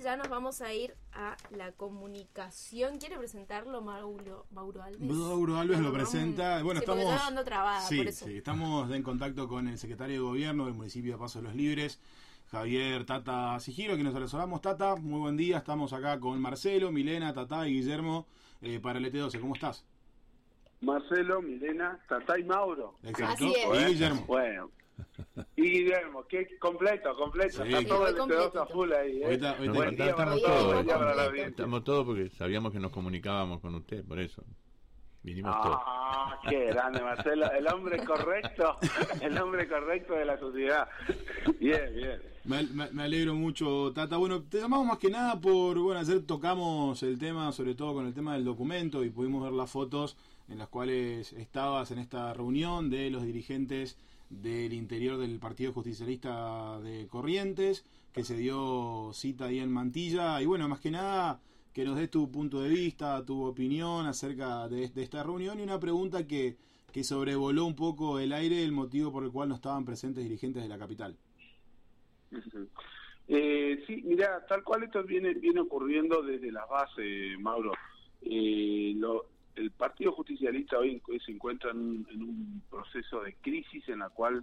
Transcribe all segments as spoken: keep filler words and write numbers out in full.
ya nos vamos a ir a la comunicación. ¿Quiere presentarlo Mauro, Mauro Alves? Mauro Alves no, lo presenta. Bueno, sí, estamos está dando trabada, sí, por eso. sí, estamos en contacto con el secretario de Gobierno del municipio de Paso de los Libres, Javier Tata Sigiro, que nos asesoramos. Tata, muy buen día. Estamos acá con Marcelo, Milena, Tata y Guillermo eh, para el E T doce. ¿Cómo estás? Marcelo, Milena, Tata y Mauro. Exacto. Así es. Y Guillermo. Bueno. Y Guillermo, que completo, completo. Sí, Está todo el E T doce completito. a full ahí. ¿eh? Ahorita- ahorita- Buen día, estamos buen día, todos, buen día para la completo. audiencia. Estamos todos porque sabíamos que nos comunicábamos con usted, por eso. Vinimos todos. Ah, qué grande, Marcelo. El hombre correcto, el hombre correcto de la sociedad. Bien, bien. Me, me- me alegro mucho, Tata. Bueno, te llamamos más que nada por, bueno, ayer tocamos el tema, sobre todo con el tema del documento, y pudimos ver las fotos en las cuales estabas en esta reunión de los dirigentes del interior del Partido Justicialista de Corrientes, que se dio cita ahí en Mantilla, y bueno, más que nada que nos des tu punto de vista, tu opinión acerca de, de esta reunión, y una pregunta que, que sobrevoló un poco el aire, el motivo por el cual no estaban presentes dirigentes de la capital. Ujú. Eh, sí, mira, tal cual esto viene viene ocurriendo desde las bases, Mauro. Eh, lo, el Partido Justicialista hoy se encuentra en, en un proceso de crisis en la cual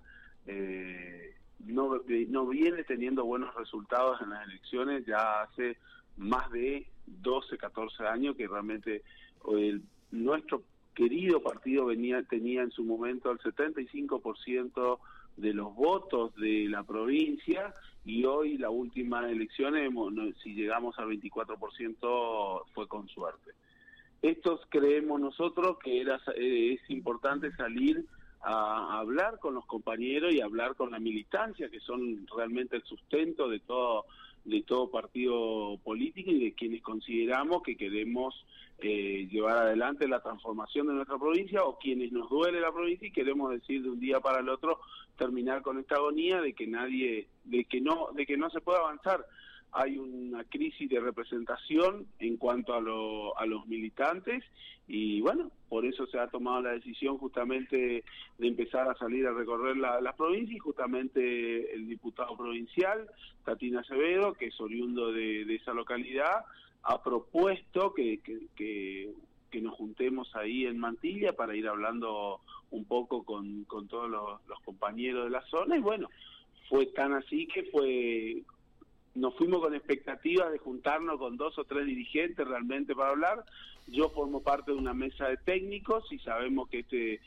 eh, no, no viene teniendo buenos resultados en las elecciones. Ya hace más de doce, catorce años que realmente el, nuestro querido partido venía tenía en su momento el setenta y cinco por ciento de los votos de la provincia, y hoy la última elección, hemos, no, si llegamos al veinticuatro por ciento fue con suerte. Estos creemos nosotros que era eh, es importante salir a, a hablar con los compañeros y hablar con la militancia, que son realmente el sustento de todo de todo partido político y de quienes consideramos que queremos eh, llevar adelante la transformación de nuestra provincia, o quienes nos duele la provincia y queremos decir de un día para el otro terminar con esta agonía de que nadie, de que no, de que no se puede avanzar. Hay una crisis de representación en cuanto a, lo, a los militantes, y bueno, por eso se ha tomado la decisión justamente de empezar a salir a recorrer la, la provincia, y justamente el diputado provincial, Tatina Acevedo, que es oriundo de, de esa localidad, ha propuesto que, que, que, que nos juntemos ahí en Mantilla para ir hablando un poco con, con todos los, los compañeros de la zona, y bueno, fue tan así que fue... Nos fuimos con expectativas de juntarnos con dos o tres dirigentes realmente para hablar. Yo formo parte de una mesa de técnicos y sabemos que este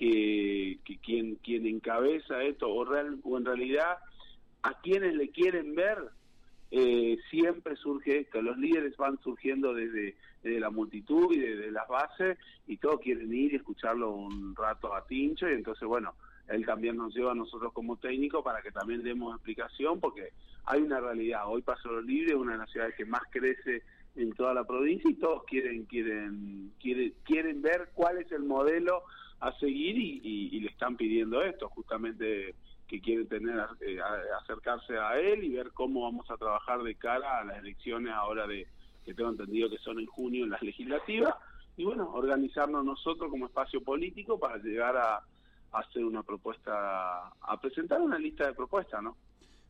que, que quien quien encabeza esto, o, real, o en realidad a quienes le quieren ver, eh, siempre surge esto. Los líderes van surgiendo desde, desde la multitud y desde las bases, y todos quieren ir y escucharlo un rato a Tincho, y entonces bueno, él también nos lleva a nosotros como técnicos para que también demos explicación, porque hay una realidad. Hoy Paso de los Libres es una de las ciudades que más crece en toda la provincia, y todos quieren quieren quieren quieren ver cuál es el modelo a seguir, y, y, y le están pidiendo esto, justamente que quieren tener eh, a, acercarse a él y ver cómo vamos a trabajar de cara a las elecciones ahora de que tengo entendido que son en junio en las legislativas, y bueno, organizarnos nosotros como espacio político para llegar a hacer una propuesta, a presentar una lista de propuestas, ¿no?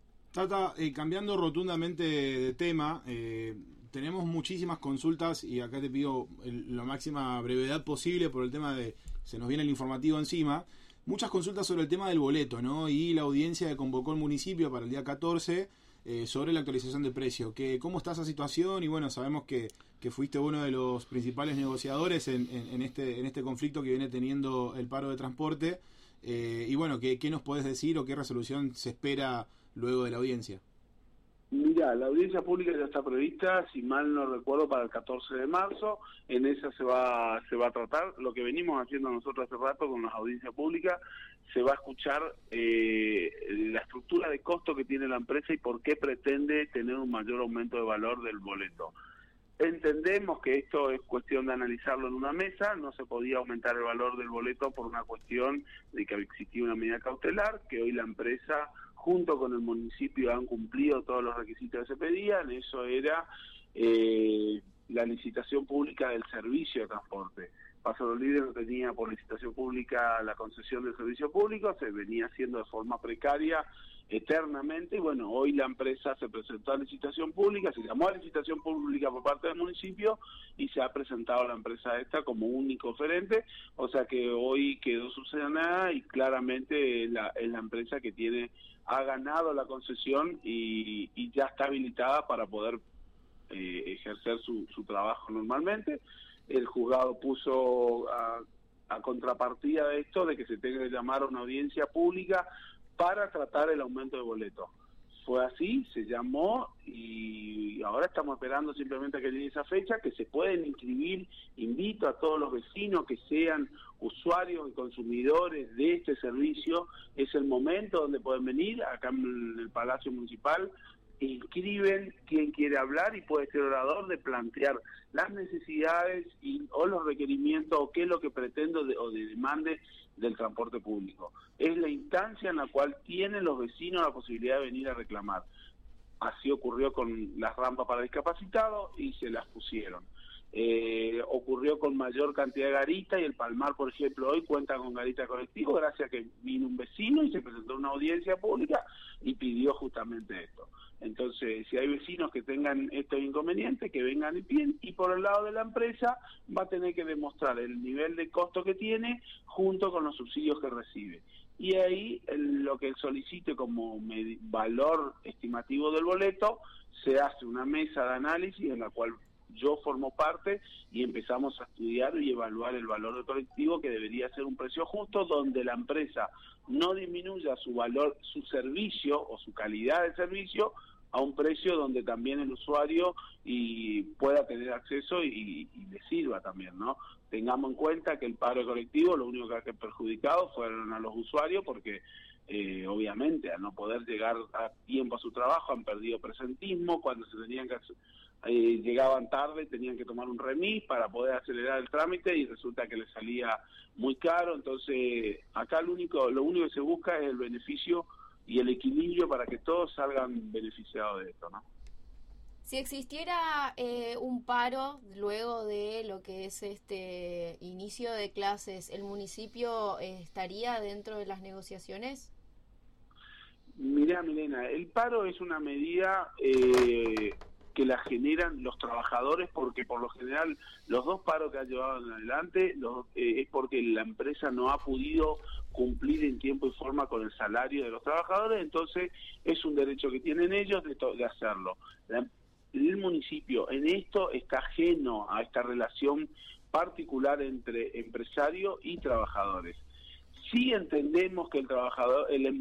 Tata, eh, cambiando rotundamente de tema, eh, tenemos muchísimas consultas, y acá te pido el, la máxima brevedad posible por el tema de, se nos viene el informativo encima, muchas consultas sobre el tema del boleto, ¿no? Y la audiencia que convocó el municipio para el día catorce eh, sobre la actualización de precio. Que, ¿cómo está esa situación? Y bueno, sabemos que, que fuiste uno de los principales negociadores en, en, en, este, en este conflicto que viene teniendo el paro de transporte. Eh, y bueno, ¿qué, ¿qué nos podés decir o qué resolución se espera luego de la audiencia? Mira, la audiencia pública ya está prevista, si mal no recuerdo, para el catorce de marzo. En esa se va se va a tratar lo que venimos haciendo nosotros hace rato con las audiencias públicas. Se va a escuchar eh, la estructura de costo que tiene la empresa y por qué pretende tener un mayor aumento de valor del boleto. Entendemos que esto es cuestión de analizarlo en una mesa. No se podía aumentar el valor del boleto por una cuestión de que existía una medida cautelar, que hoy la empresa junto con el municipio han cumplido todos los requisitos que se pedían. Eso era eh, la licitación pública del servicio de transporte. Paso de los Libres no tenía por licitación pública la concesión del servicio público, se venía haciendo de forma precaria eternamente, y bueno, hoy la empresa se presentó a licitación pública, se llamó a licitación pública por parte del municipio y se ha presentado la empresa esta como único oferente, o sea que hoy quedó subsanada y claramente la, es la empresa que tiene, ha ganado la concesión y, y ya está habilitada para poder eh, ejercer su, su trabajo normalmente. El juzgado puso a, a contrapartida de esto de que se tenga que llamar a una audiencia pública para tratar el aumento de boleto. Fue así, se llamó y ahora estamos esperando simplemente a que llegue esa fecha, que se pueden inscribir. Invito a todos los vecinos que sean usuarios y consumidores de este servicio, es el momento donde pueden venir, acá en el Palacio Municipal, inscriben quien quiere hablar y puede ser orador de plantear las necesidades y o los requerimientos o qué es lo que pretendo de, o de demande del transporte público. Es la instancia en la cual tienen los vecinos la posibilidad de venir a reclamar. Así ocurrió con las rampas para discapacitados y se las pusieron. Eh, ocurrió con mayor cantidad de garitas y el Palmar, por ejemplo, hoy cuenta con garita colectivo gracias a que vino un vecino y se presentó una audiencia pública y pidió justamente esto. Entonces, si hay vecinos que tengan estos inconvenientes, que vengan y piden, y por el lado de la empresa va a tener que demostrar el nivel de costo que tiene junto con los subsidios que recibe. Y ahí el, lo que él solicite como valor estimativo del boleto, se hace una mesa de análisis en la cual yo formo parte y empezamos a estudiar y evaluar el valor del colectivo, que debería ser un precio justo, donde la empresa no disminuya su valor, su servicio o su calidad de servicio a un precio donde también el usuario y pueda tener acceso y, y le sirva también, ¿no? Tengamos en cuenta que el paro colectivo lo único que ha perjudicado fueron a los usuarios porque eh, obviamente al no poder llegar a tiempo a su trabajo han perdido presentismo, cuando se tenían que hacer, eh, llegaban tarde, tenían que tomar un remis para poder acelerar el trámite y resulta que les salía muy caro. Entonces acá lo único, lo único que se busca es el beneficio y el equilibrio para que todos salgan beneficiados de esto, ¿no? Si existiera eh, un paro luego de lo que es este inicio de clases, ¿el municipio eh, estaría dentro de las negociaciones? Mirá, Milena, el paro es una medida eh, que la generan los trabajadores, porque por lo general los dos paros que han llevado en adelante los, eh, es porque la empresa no ha podido cumplir en tiempo y forma con el salario de los trabajadores, entonces es un derecho que tienen ellos de, de hacerlo. La, el municipio en esto está ajeno a esta relación particular entre empresario y trabajadores. Sí entendemos que el trabajador, el,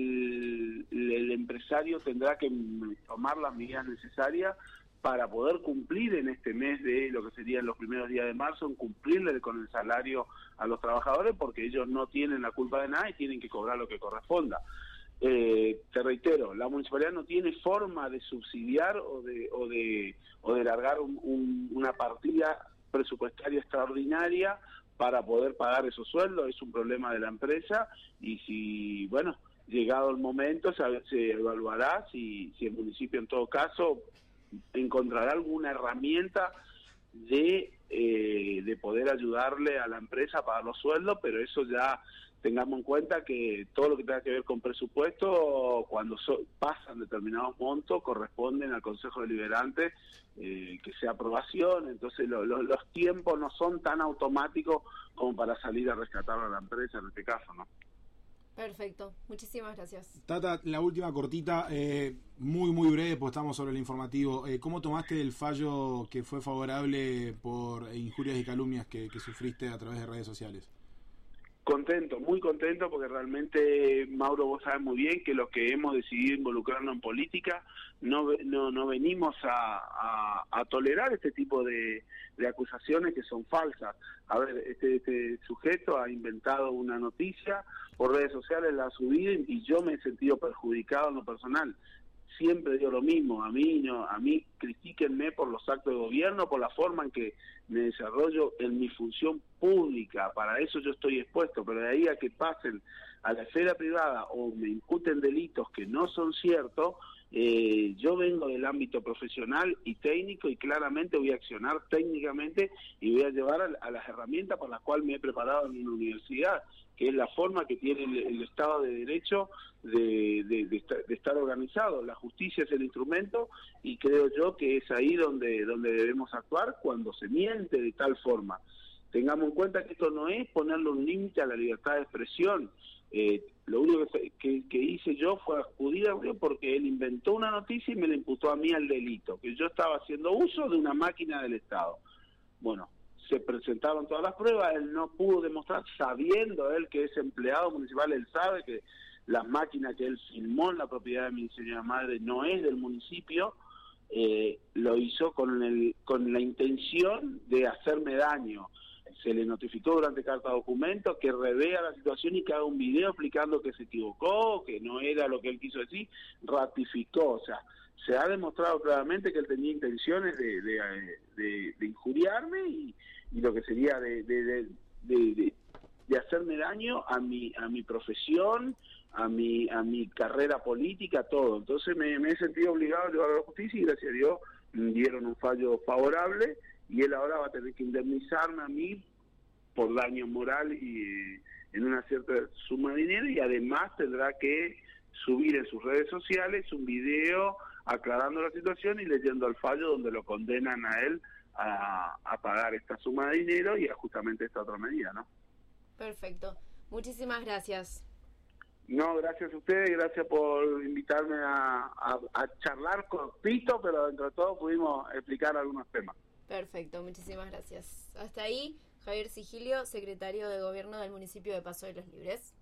el, el empresario tendrá que tomar las medidas necesarias para poder cumplir en este mes de lo que serían los primeros días de marzo, en cumplirle con el salario a los trabajadores, porque ellos no tienen la culpa de nada y tienen que cobrar lo que corresponda. Eh, te reitero, la municipalidad no tiene forma de subsidiar o de o de o de largar un, un, una partida presupuestaria extraordinaria para poder pagar esos sueldos. Es un problema de la empresa y si, bueno, llegado el momento se, se evaluará si, si el municipio en todo caso encontrará alguna herramienta de, eh, de poder ayudarle a la empresa a pagar los sueldos, pero eso ya tengamos en cuenta que todo lo que tenga que ver con presupuesto, cuando so, pasan determinados montos, corresponden al Consejo Deliberante eh, que sea aprobación, entonces lo, lo, los tiempos no son tan automáticos como para salir a rescatar a la empresa en este caso, ¿no? Perfecto, muchísimas gracias. Tata, la última cortita, eh, muy muy breve, pues estamos sobre el informativo. Eh, ¿Cómo tomaste el fallo que fue favorable por injurias y calumnias que, que sufriste a través de redes sociales? Contento, muy contento, porque realmente, Mauro, vos sabés muy bien que los que hemos decidido involucrarnos en política no no, no venimos a, a, a tolerar este tipo de, de acusaciones que son falsas. A ver, este, este sujeto ha inventado una noticia, por redes sociales la ha subido y yo me he sentido perjudicado en lo personal. Siempre digo lo mismo, a mí no, a mí critíquenme por los actos de gobierno, por la forma en que me desarrollo en mi función pública, para eso yo estoy expuesto, pero de ahí a que pasen a la esfera privada o me imputen delitos que no son ciertos, Eh, yo vengo del ámbito profesional y técnico y claramente voy a accionar técnicamente y voy a llevar a, a las herramientas por las cuales me he preparado en una universidad, que es la forma que tiene el, el Estado de Derecho de, de, de, estar, de estar organizado. La justicia es el instrumento y creo yo que es ahí donde, donde debemos actuar cuando se miente de tal forma. Tengamos en cuenta que esto no es ponerle un límite a la libertad de expresión. Eh, lo único que, que, que hice yo fue acudir a Río porque él inventó una noticia y me la imputó a mí al delito, que yo estaba haciendo uso de una máquina del Estado. Bueno, se presentaron todas las pruebas, él no pudo demostrar, sabiendo él que es empleado municipal, él sabe que la máquina que él filmó en la propiedad de mi señora madre no es del municipio, eh, lo hizo con, el, con la intención de hacerme daño. Se le notificó durante carta documento que revea la situación y que haga un video explicando que se equivocó, que no era lo que él quiso decir, ratificó, o sea, se ha demostrado claramente que él tenía intenciones de, de, de, de injuriarme y, y lo que sería de, de, de, de, de, de hacerme daño a mi a mi profesión, a mi a mi carrera política, todo. Entonces me, me he sentido obligado a llevar a la justicia y gracias a Dios dieron un fallo favorable y él ahora va a tener que indemnizarme a mí por daño moral y en una cierta suma de dinero y además tendrá que subir en sus redes sociales un video aclarando la situación y leyendo el fallo donde lo condenan a él a, a pagar esta suma de dinero y a justamente esta otra medida, ¿no? Perfecto. Muchísimas gracias. No, gracias a ustedes, gracias por invitarme a, a, a charlar cortito, pero dentro de todo pudimos explicar algunos temas. Perfecto, muchísimas gracias. Hasta ahí, Javier Sigilio, secretario de Gobierno del municipio de Paso de los Libres.